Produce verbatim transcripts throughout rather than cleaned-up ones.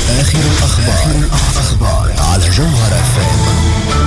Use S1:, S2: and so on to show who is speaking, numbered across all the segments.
S1: آخر الأخبار, الأخبار على جوهر اف ام.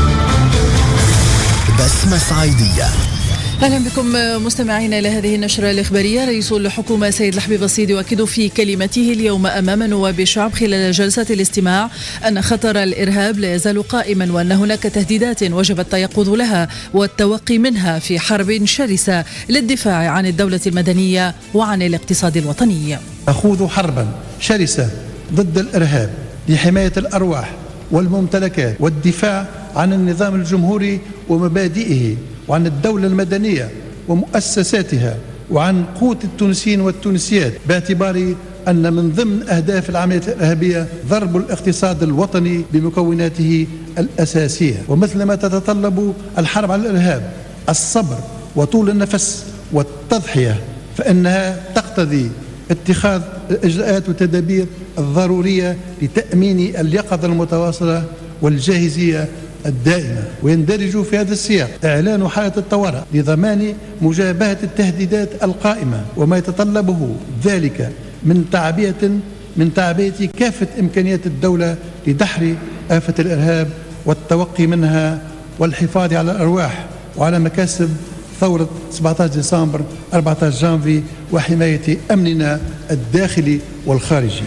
S1: بسمة صعيدية.
S2: أهلا بكم مستمعينا إلى هذه النشرة الإخبارية. رئيس الحكومة سيد الحبيب الصيد يؤكد في كلمته اليوم أمام نواب الشعب خلال جلسة الاستماع أن خطر الإرهاب لا يزال قائما، وأن هناك تهديدات وجب التيقظ لها والتوقي منها في حرب شرسة للدفاع عن الدولة المدنية وعن الاقتصاد الوطني.
S3: نخوض حربا شرسة ضد الإرهاب لحماية الأرواح والممتلكات والدفاع عن النظام الجمهوري ومبادئه، وعن الدولة المدنية ومؤسساتها، وعن قوت التونسيين والتونسيات، باعتبار أن من ضمن أهداف العملية الإرهابية ضرب الاقتصاد الوطني بمكوناته الأساسية. ومثل ما تتطلب الحرب على الإرهاب الصبر وطول النفس والتضحية، فإنها تقتضي اتخاذ الإجراءات والتدابير الضرورية لتأمين اليقظة المتواصلة والجاهزية الدائمة. ويندرج في هذا السياق إعلان حالة الطوارئ لضمان مجابهة التهديدات القائمة، وما يتطلبه ذلك من تعبئة من تعبئة كافة إمكانيات الدولة لدحر آفة الإرهاب والتوقي منها والحفاظ على الأرواح وعلى مكاسب ثورة سبعة عشر ديسمبر أربعة عشر جانفي وحماية أمننا الداخلي والخارجي.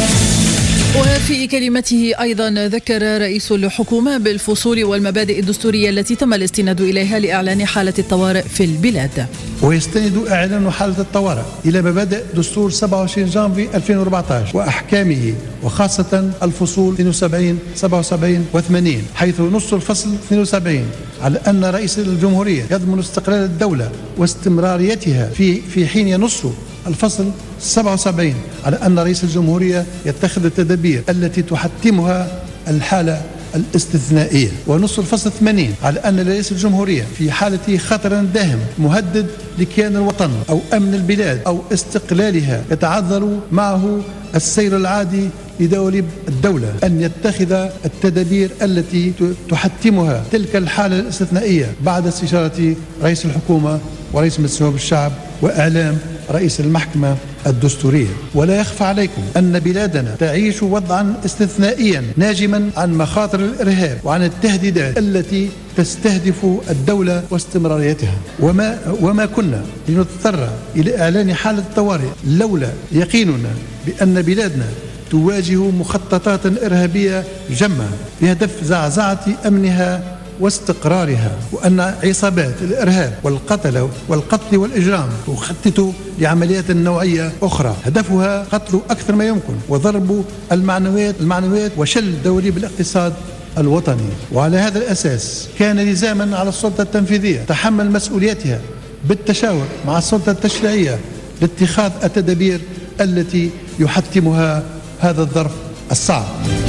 S2: وفي كلمته أيضا ذكر رئيس الحكومة بالفصول والمبادئ الدستورية التي تم الاستناد إليها لإعلان حالة الطوارئ في البلاد.
S3: ويستند إعلان حالة الطوارئ إلى مبادئ دستور سبعة وعشرين جانفي ألفين وأربعة عشر وأحكامه، وخاصة الفصول اثنين وسبعين سبعة وسبعين وثمانين، حيث نص الفصل اثنين وسبعين على أن رئيس الجمهورية يضمن استقلال الدولة واستمراريتها في في حين ينص الفصل سبعة وسبعين على أن رئيس الجمهورية يتخذ التدابير التي تحتمها الحالة الاستثنائية. ونص الفصل ثمانين على أن رئيس الجمهورية في حالة خطر داهم مهدد لكيان الوطن أو أمن البلاد أو استقلالها يتعذر معه السير العادي لدواليب الدولة أن يتخذ التدابير التي تحتمها تلك الحالة الاستثنائية بعد استشارة رئيس الحكومة ورئيس مجلس نواب الشعب وإعلام رئيس المحكمة الدستورية. ولا يخفى عليكم أن بلادنا تعيش وضعا استثنائيا ناجما عن مخاطر الإرهاب وعن التهديدات التي تستهدف الدولة واستمراريتها، وما, وما كنا لنضطر إلى إعلان حالة الطوارئ لولا يقيننا بأن بلادنا تواجه مخططات إرهابية جمة بهدف زعزعة أمنها واستقرارها، وأن عصابات الإرهاب والقتل والقتل والإجرام تخطط لعمليات نوعية أخرى هدفها قتل أكثر ما يمكن وضرب المعنويات المعنويات وشل دواليب الاقتصاد الوطني. وعلى هذا الأساس كان لزاما على السلطة التنفيذية تحمل مسؤولياتها بالتشاور مع السلطة التشريعية لاتخاذ التدابير التي يحتمها هذا الظرف الصعب.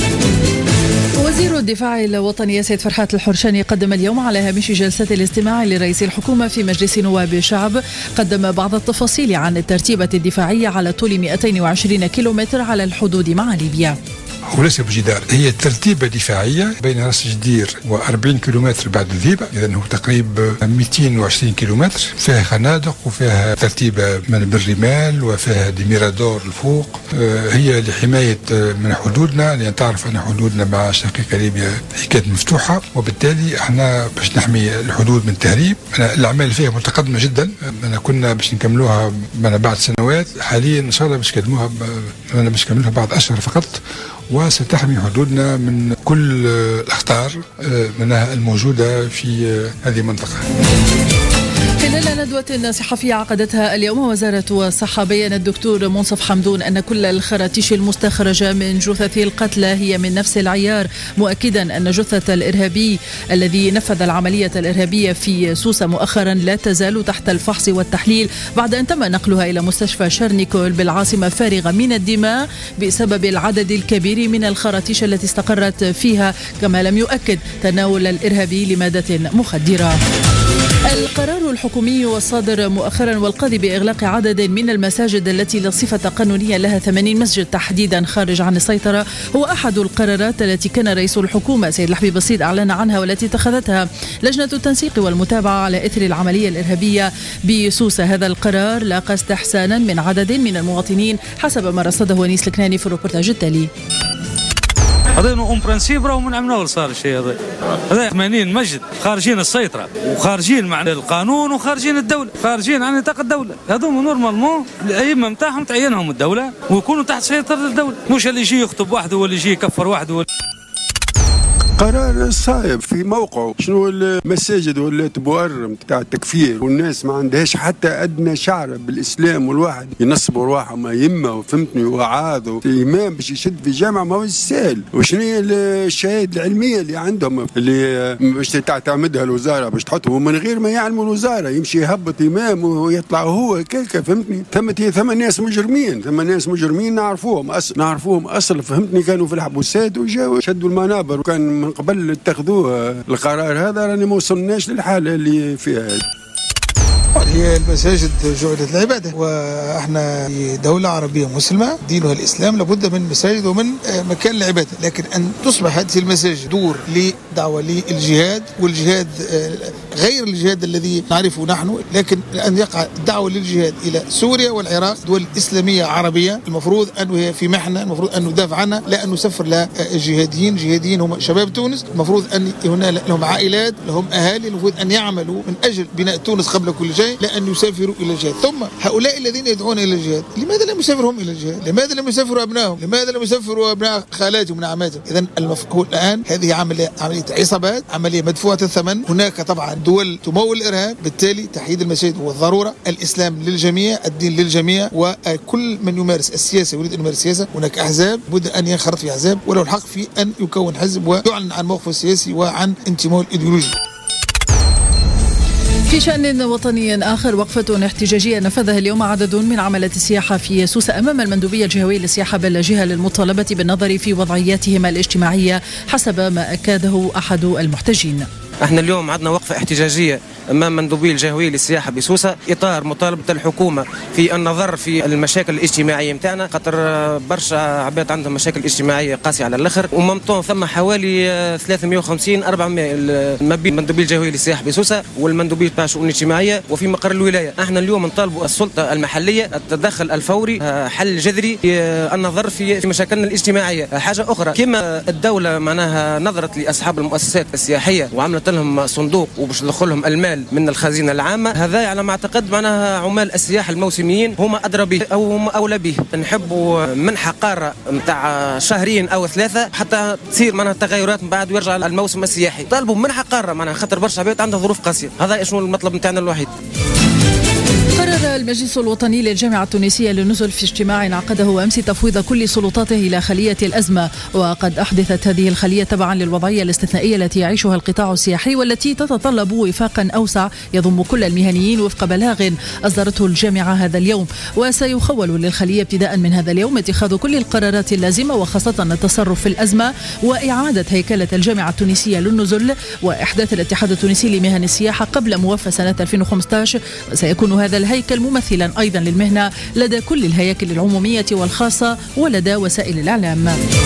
S2: وزير الدفاع الوطني سيد فرحات الحرشاني قدم اليوم على هامش جلسة الاستماع لرئيس الحكومة في مجلس نواب الشعب قدم بعض التفاصيل عن الترتيبة الدفاعية على طول مئتين وعشرين كيلومتر على الحدود مع ليبيا.
S4: وليس بجدار، هي ترتيبة دفاعية بين راس جدير وأربعين كيلومتر بعد الذيبة، إذن هو تقريبا مئتين وعشرين كيلومتر، فيها خنادق وفيها ترتيبة من بالرمال وفيها ديميرادور الفوق. هي لحماية من حدودنا، لأن تعرف أن حدودنا مع شقيقة ليبيا هي كانت مفتوحة، وبالتالي احنا باش نحمي الحدود من التهريب. الأعمال فيها متقدمة جدا، أنا كنا باش نكملوها بعد سنوات، حاليا إن شاء الله باش نكملوها باش نكملوها بعد أشهر فقط، وستحمي حدودنا من كل الأخطار منها الموجودة في هذه المنطقة.
S2: خلال ندوة صحفية عقدتها اليوم وزارة الصحة، بيّن الدكتور منصف حمدون أن كل الخراتيش المستخرجة من جثث القتلى هي من نفس العيار، مؤكدا أن جثة الإرهابي الذي نفذ العملية الإرهابية في سوسة مؤخرا لا تزال تحت الفحص والتحليل بعد أن تم نقلها إلى مستشفى شرنيكول بالعاصمة فارغة من الدماء بسبب العدد الكبير من الخراتيش التي استقرت فيها، كما لم يؤكد تناول الإرهابي لمادة مخدرة. القرار الحكومي والصادر مؤخرا والقاضي بإغلاق عدد من المساجد التي لا صفة قانونية لها ثمانين مسجد تحديدا خارج عن السيطرة هو أحد القرارات التي كان رئيس الحكومة سيد الحبيب الصيد أعلن عنها، والتي اتخذتها لجنة التنسيق والمتابعة على إثر العملية الإرهابية بسوسة. هذا القرار لاقى استحسانا من عدد من المواطنين حسب ما رصده ونيس الكناني في الروبورتاج التالي.
S5: هذا اون برانسيب راهو من عمنا صار الشيء هذا هذا ثمانين مجد خارجين السيطره وخارجين مع القانون وخارجين الدوله خارجين عن نطاق الدوله هذوما نورمالمون الائمه نتاعهم تعينهم الدوله ويكونوا تحت سيطره الدوله مش اللي يجي يخطب وحده واللي يجي يكفر وحده.
S6: قرار صايب في موقعه. شنو المساجد ولات بؤرم بتاع التكفير والناس ما عندهاش حتى ادنى شعره بالاسلام والواحد ينصبوا رواحهم ائمه وفهمتني وعاظ امام باش يشد في جامعه ما هو سهل. وشنو هي الشهاده العلميه اللي عندهم اللي باش تعتمدها الوزاره باش تحطهم من غير ما يعلموا الوزاره يمشي يهبط امام ويطلع هو هكاك فهمتني. ثم ثم ناس مجرمين ثم ناس مجرمين نعرفوهم اصل نعرفوهم اصل فهمتني كانوا في الحبوسات وجاوا شدوا المنابر وكان من قبل اتخذوه القرار هذا راني ما وصلناش للحاله اللي فيها.
S7: هي المساجد جعلت العبادة وإحنا في دولة عربية مسلمة دينها الإسلام لابد من مساجد ومن مكان العبادة لكن أن تصبح هذه المساجد دور لدعوة للجهاد والجهاد غير الجهاد الذي نعرفه نحن لكن أن يقع الدعوة للجهاد إلى سوريا والعراق دول إسلامية عربية المفروض أنه هي في محنة المفروض أن ندافع عنها لا أن نسفر لها الجهاديين جهاديين هم شباب تونس المفروض أن هنا لهم عائلات لهم أهالي المفروض أن يعملوا من أجل بناء تونس قبل كل شيء لأن يسافروا إلى الجهاد. ثم هؤلاء الذين يدعون إلى الجهاد لماذا لم يسافروا هم إلى الجهاد؟ لماذا لم يسافروا أبنائهم؟ لماذا لم يسافروا أبناء خالاتهم ونعماتهم؟ إذن المفقود الآن هذه عملية عملية عصابات عملية مدفوعة الثمن. هناك طبعا دول تمول الإرهاب بالتالي تحييد المساجد هو الضرورة. الإسلام للجميع الدين للجميع وكل من يمارس السياسة يريد أن يمارس السياسة هناك أحزاب بد أن ينخرط في أحزاب وله الحق في أن يكون حزب ويعلن عن موقفه السياسي وعن انتمائه الإيديولوجي.
S2: في شأن وطني آخر وقفة احتجاجية نفذها اليوم عدد من عملة السياحة في سوسة أمام المندوبية الجهوية للسياحة باللاجئة للمطالبة بالنظر في وضعياتهم الاجتماعية حسب ما أكده أحد المحتجين.
S8: احنا اليوم عندنا وقفة احتجاجية امام مندوبية الجهوية للسياحة بسوسة اطار مطالبة الحكومة في النظر في المشاكل الاجتماعية نتاعنا خاطر برشا عباد عندهم مشاكل اجتماعية قاسية على الاخر وممطون ثم حوالي ثلاثمائة وخمسين أربعمائة ما بين المندوبية الجهوية للسياحة بسوسة والمندوبية تاع الشؤون الاجتماعية وفي مقر الولاية. احنا اليوم نطالبوا السلطة المحلية التدخل الفوري حل جذري في النظر في مشاكلنا الاجتماعية. حاجة اخرى كما الدولة معناها نظرت لاصحاب المؤسسات السياحية وعملت لهم صندوق وباش تدخل لهم المال من الخزينة العامة هذا على ما اعتقد معناها عمال السياحة الموسميين هم أدرى به أو هم أولى به. نحبوا منحة قارة نتاع شهرين أو ثلاثة حتى تصير معناها تغيرات من بعد ويرجع الموسم السياحي. طالبوا منحة قارة معناها خاطر برشا عباد عندها ظروف قاسية. هذا شنو المطلب نتاعنا الوحيد.
S2: قرر المجلس الوطني للجامعة التونسية للنزل في اجتماع عقده أمس تفويض كل سلطاته إلى خلية الأزمة وقد أحدثت هذه الخلية تبعا للوضعية الاستثنائية التي يعيشها القطاع السياحي والتي تتطلب وفاقا أوسع يضم كل المهنيين وفق بلاغ أصدرته الجامعة هذا اليوم. وسيخول للخلية ابتداء من هذا اليوم اتخاذ كل القرارات اللازمة وخاصة التصرف في الأزمة وإعادة هيكلة الجامعة التونسية للنزل وإحداث الاتحاد التونسي لمهن السياحة قبل موافاة سنة ألفين وخمسة عشر. وسيكون هذا الهيكل ممثلا أيضا للمهنة لدى كل الهياكل العمومية والخاصة ولدى وسائل الإعلام.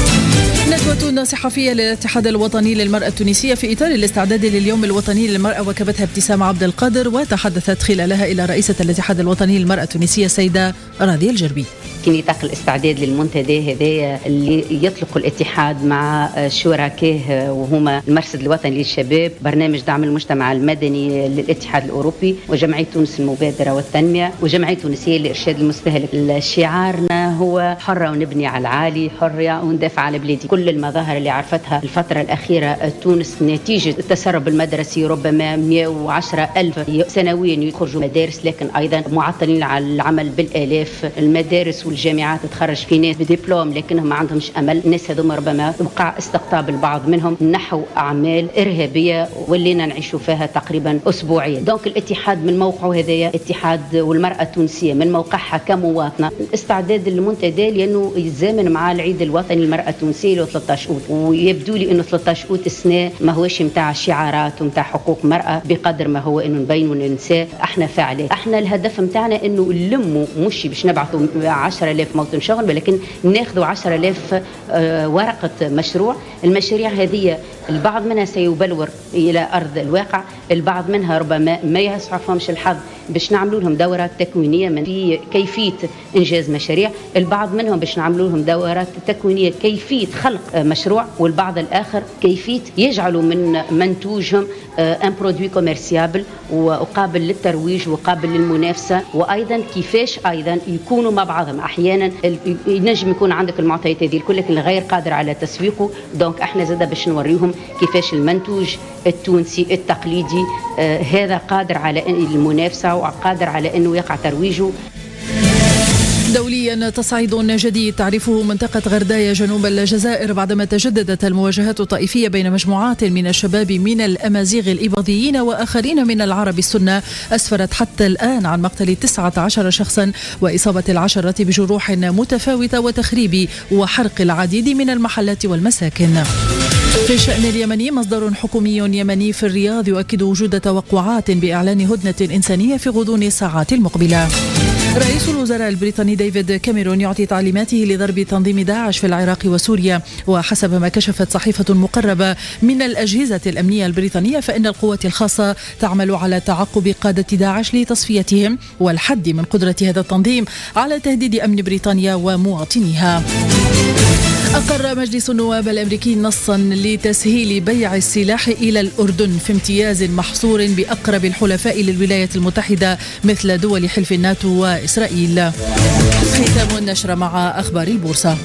S2: ندوة صحفية للاتحاد الوطني للمرأة التونسية في إطار الاستعداد لليوم الوطني للمرأة وكبتها ابتسام عبد القادر وتحدثت خلالها إلى رئيسة الاتحاد الوطني للمرأة التونسية السيدة راضية الجربي.
S9: في نطاق الاستعداد للمنتدى هذا اللي يطلق الاتحاد مع شركائه وهما المرصد الوطني للشباب برنامج دعم المجتمع المدني للاتحاد الأوروبي وجمعية تونس المبادرة والتنمية وجمعية تونسية لإرشاد المستهلك. شعارنا هو حرة ونبني على العالي حرية وندافع على بلادي. كل المظاهر اللي عرفتها الفترة الأخيرة تونس نتيجة التسرب المدرسي ربما مئة وعشرة ألف سنويا يخرجوا مدارس لكن أيضا معطلين على العمل بالآلاف. المدارس والجامعات تخرج في ناس بدبلوم لكنهم ما عندهمش أمل. الناس هذوما ربما وقع استقطاب البعض منهم نحو أعمال إرهابية ولينا نعيشوا فيها تقريبا أسبوعيا. دونك الاتحاد من موقعه هذايا اتحاد والمرأة التونسية من موقعها كمواطنة استعداد للمنتدى لأنه يتزامن مع العيد الوطني للمرأة التونسية ثلاثة عشر أوت ويبدو لي انه ثلاثة عشر أوت السنه ما هوش نتاع شعارات ونتاع حقوق المراه بقدر ما هو انه نبينوا للنساء احنا فاعلين. احنا الهدف نتاعنا انه نلموا مش باش نبعثوا عشرة آلاف موطن شغل ولكن ناخذوا عشرة آلاف ورقه مشروع. المشاريع هذه البعض منها سيبلور الى ارض الواقع البعض منها ربما ما يسعفهمش الحظ باش نعملوا لهم دورات تكوينيه من في كيفيه انجاز مشاريع. البعض منهم باش نعملوا لهم دورات تكوينية كيفية خلق مشروع، والبعض الآخر كيفية يجعلوا من منتوجهم ان برودوي كوميرسيابل وقابل للترويج وقابل للمنافسة، وأيضا كيفاش أيضا يكونوا مع بعضهم. أحيانا ينجم يكون عندك المعطيات هذه الكل لكن غير قادر على تسويقه، دونك احنا زادا باش نوريهم كيفاش المنتوج التونسي التقليدي آه هذا قادر على المنافسة وقادر على أنه يقع ترويجه.
S2: دوليا تصعيد جديد تعرفه منطقة غرداية جنوب الجزائر بعدما تجددت المواجهات الطائفية بين مجموعات من الشباب من الأمازيغ الإباضيين وآخرين من العرب السنة أسفرت حتى الآن عن مقتل تسعة عشر شخصا وإصابة العشرة بجروح متفاوتة وتخريب وحرق العديد من المحلات والمساكن. في الشأن اليمني مصدر حكومي يمني في الرياض يؤكد وجود توقعات بإعلان هدنة إنسانية في غضون الساعات المقبلة. رئيس الوزراء البريطاني ديفيد كاميرون يعطي تعليماته لضرب تنظيم داعش في العراق وسوريا، وحسب ما كشفت صحيفة مقربة من الأجهزة الأمنية البريطانية فإن القوات الخاصة تعمل على تعقب قادة داعش لتصفيتهم والحد من قدرة هذا التنظيم على تهديد أمن بريطانيا ومواطنيها. أقر مجلس النواب الأمريكي نصا لتسهيل بيع السلاح إلى الأردن في امتياز محصور بأقرب الحلفاء للولايات المتحدة مثل دول حلف الناتو وإسرائيل. ختام النشرة مع أخبار البورصة.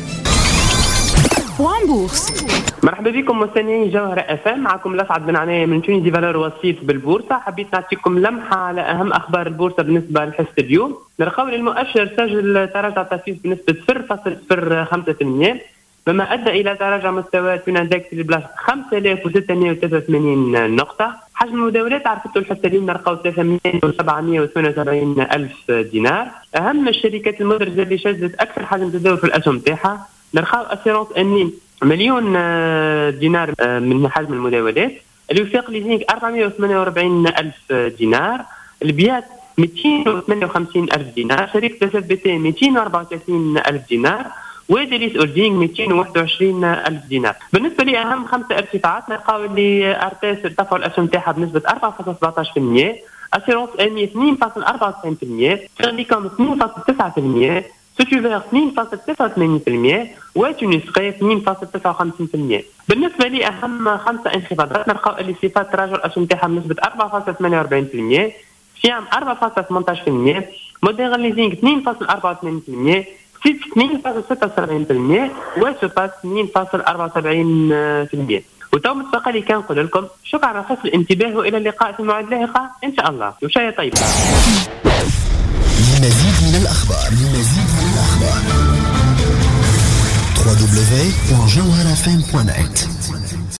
S10: بوان بورس. مرحبا بكم مستمعين جوهرة اف ام، معكم الاسعد بن عناية من تونس دي فالور وسيط بالبورصة. حبيت نعطيكم لمحة على أهم أخبار البورصة بالنسبة لحصة اليوم. نرقاو المؤشر سجل تراجع طفيف بنسبة صفر فاصلة صفر خمسة بالمئة مما أدى إلى تراجع مستويات اندكس البلاش خمسة آلاف وستمئة وثلاثة وثمانين نقطة. حجم المداولات عرفتوا الحصة اليوم نرقاو ثلاثة مليون وسبعمئة وثمانية وسبعين ألف دينار. أهم الشركات المدرجة اللي شهدت أكثر حجم تداول في الأسهم تاعها نرقاو أسيرونس أنين مليون دينار من حجم المداولات، الوفاق ليزينغ أربعمئة وثمانية وأربعين ألف دينار، البيات مئتين وثمانية وخمسين ألف دينار، شركة اس اف بي تي مئتين وأربعة وثلاثين ألف دينار، وديليس أولدينغ مئتين وواحد وعشرين ألف دينار. بالنسبة لأهم خمسة ارتفاعات نلقاو اللي ارتاس ارتفعوا الأسهم تاعها بنسبة أربعة فاصلة سبعطاش بالمئة، أسيرونس أمي اثنين فاصلة أربعة وتسعين بالمئة، فيرليكوم اثنين فاصلة تسعة بالمئة، سوتيفير اثنين فاصلة تسعة وثمانين بالمئة، وتونسقي اثنين فاصلة تسعة وخمسين بالمئة. بالنسبة لأهم خمسة انخفاضات نلقاو اللي صفات تراجع الأسهم تاعها بنسبة أربعة فاصلة ثمانية وأربعين بالمئة، سيام أربعة فاصلة ثمانية عشر بالمئة، موديرن ليزينغ اثنين فاصلة أربعة وثمانين بالمئة، سيت اثنين فاصلة ستة وسبعين بالمئة، وسوباس اثنين فاصلة أربعة وسبعين بالمئة. وتو متبقى لي كنقول لكم شكرا على حسن الانتباه والى اللقاء في الموعد لاحقة ان شاء الله، وشاية طيبة.
S1: لمزيد من الأخبار لمزيد من الأخبار دبليو دبليو دبليو دوت جوهرة اف ام دوت نت.